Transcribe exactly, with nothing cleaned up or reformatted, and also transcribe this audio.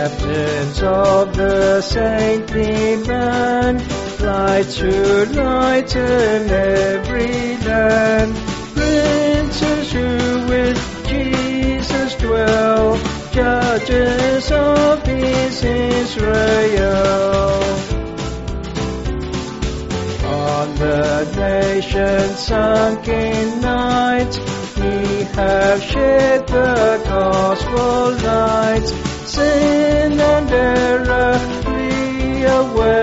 Captains of the saintly band, light to lighten every land. Princes who with Jesus dwell, judges of his Israel. On the nations sunk in night, ye have shed the gospel light. Sin and error flee away.